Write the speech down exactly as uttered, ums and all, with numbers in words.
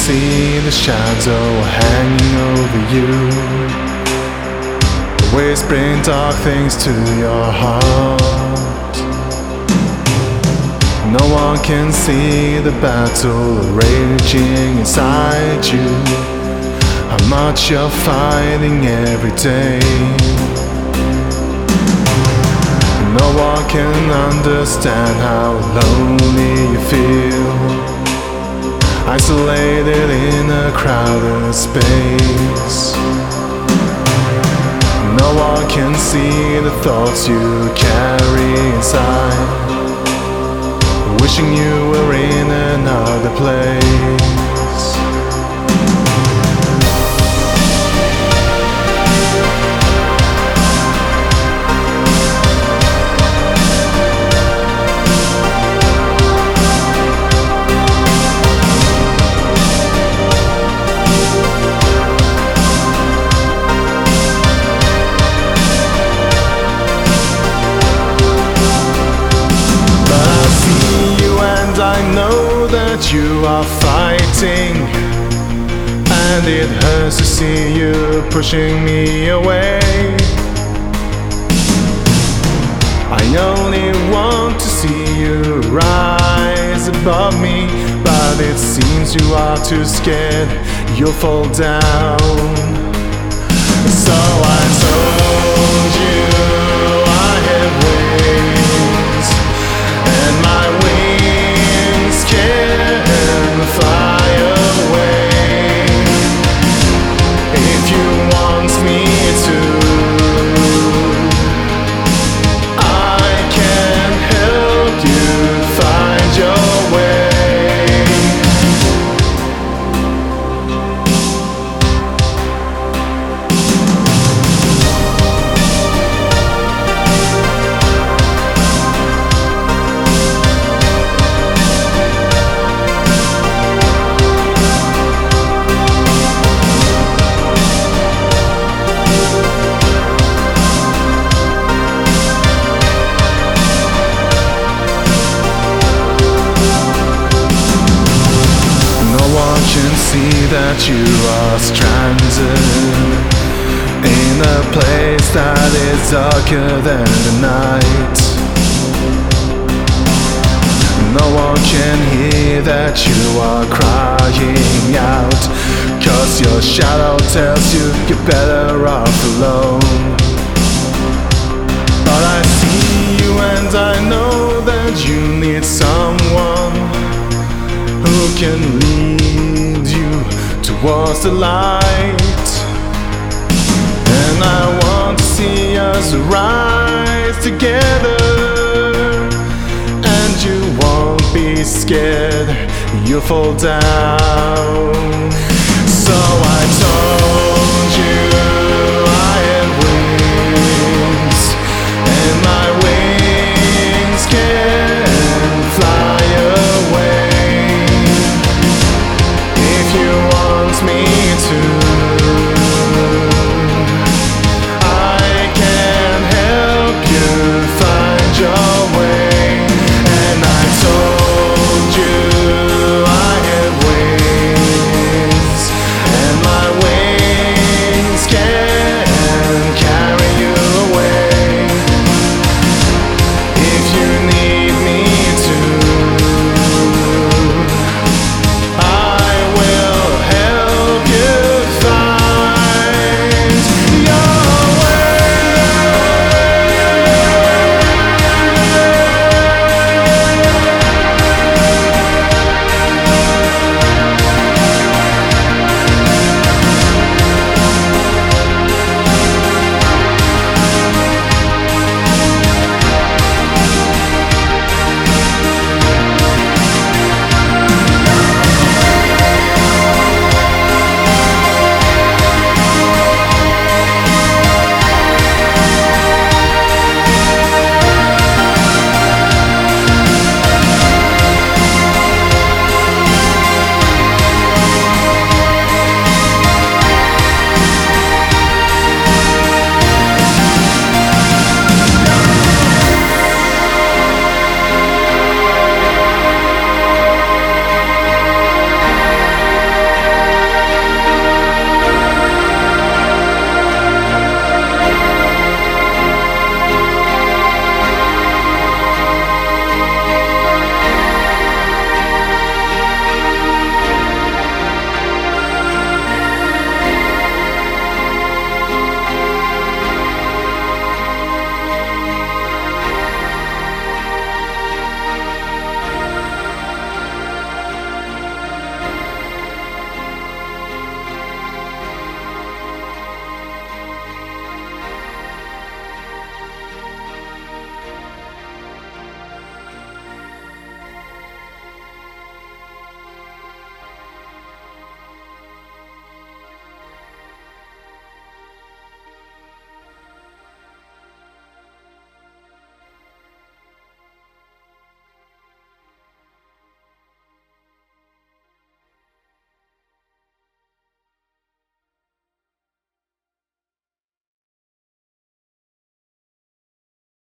see the shadow hanging over you, whispering dark things to your heart. No one can see the battle raging inside you, how much you're fighting every day. No one can understand how lonely you feel, isolated in a crowded space. No one can see the thoughts you carry inside, wishing you were in another place. I know that you are fighting, and it hurts to see you pushing me away. I only want to see you rise above me, but it seems you are too scared you'll fall down. So I told you I have wings, and my wings can fly away. If you want me to, I can help you find your way. See that you are stranded in a place that is darker than the night. No one can hear that you are crying out, 'cause your shadow tells you you're better off alone. But I see you and I know that you need someone who can lead you towards the light. And I want to see us rise together, and you won't be scared you'll fall down.